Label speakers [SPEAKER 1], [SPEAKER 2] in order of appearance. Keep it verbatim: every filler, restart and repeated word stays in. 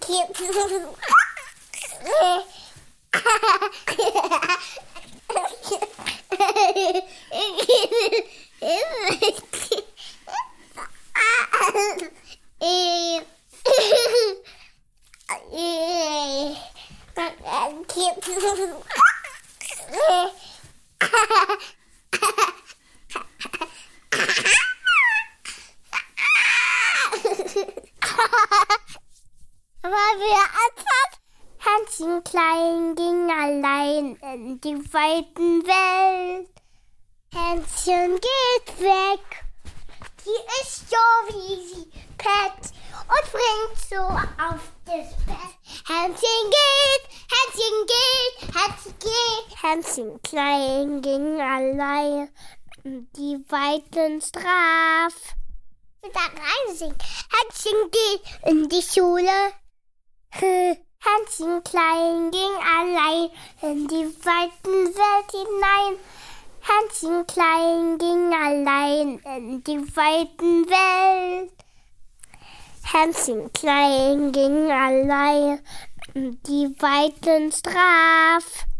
[SPEAKER 1] Aber wer etwas? Hänschen klein ging allein in die weiten Welt. Hänschen geht weg, die ist so wie sie pet und springt so auf das Bett. Hänschen geht, Hänschen geht, Hänschen geht. Hänschen klein ging allein in die weiten Straf. Da rein singen. Hänschen geht in die Schule. Hänschen klein ging allein in die weiten Welt hinein. Hänschen klein ging allein in die weiten Welt. Hänschen klein ging allein in die weiten Straf.